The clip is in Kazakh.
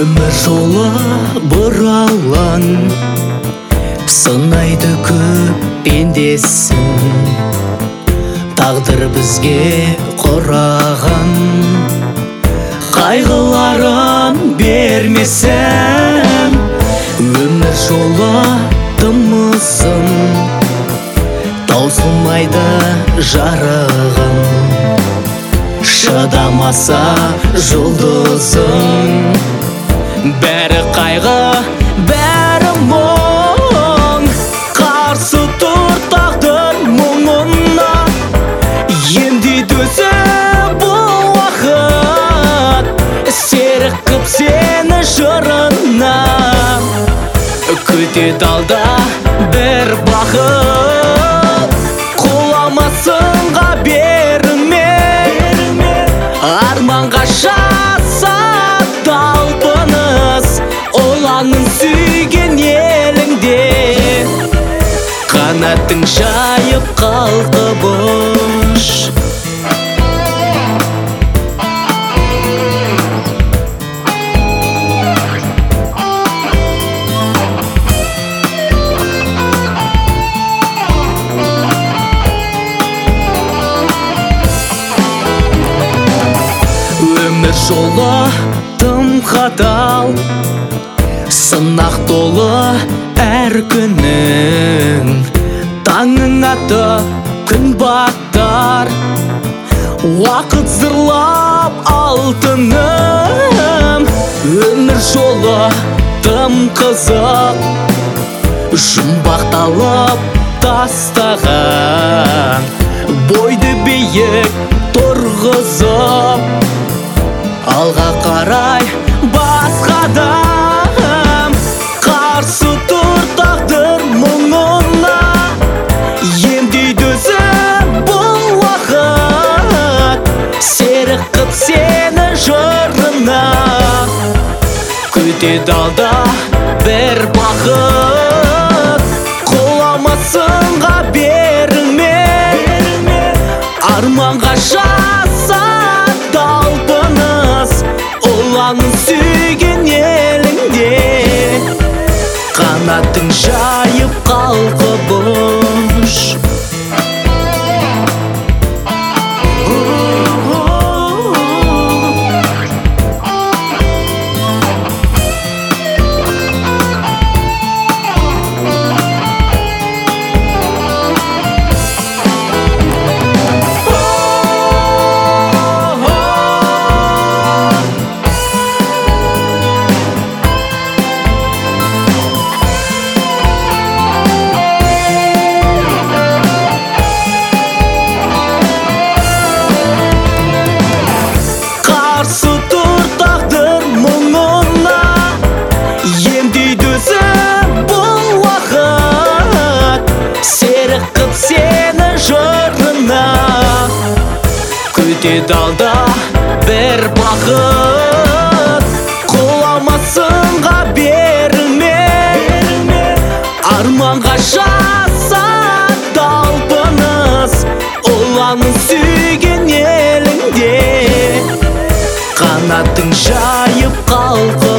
Өмір жолы бұралаң, сынайды көп пендесін. Тағдыр бізге құраған, қайғыларын бермесін. Өмір жолы тым ұзын, таусылмайды жарығын. Шыдамаса жұлдызың, бәрі қайғы, бәрі мұң. Қарсы тұр тағдыр мұңына, емдейді өзі бұл уақыт. Серік қып сені жырына, күтеді алда бір бақыт. Құламасынға берме, арманға жаса талпыныс. Олаңын сүйген еліңде, қанатың жайып қалқып ұш. Өмір жолы тым қатал, сынақ толы әр күнің. Таңың атып күн батар, уақыт зырлап алтыным. Өмір жолы тым қызық, жұмбақталып тастаған. Бойды биік тұрғызып, алға қарай басқадам. Қарсы тұр тағдыр мұңына, емдейді өзі бұл уақыт. Серік қып сені жырына, күтеді алда бір бақыт. Құламасынға берілме, арманға жаса талпыныс. Олаңын сүйген еліңде, қанатың жайып қалқып ұш. Қарсы тұр тағдыр мұңына, емдейді өзі бұл уақыт. Серік қып сені жырына, күтеді алда бір бақыт. Құламасынға берілме, арманға жаса талпыныс. Олаңын сүйген еліңде, қанатың жайып қалқып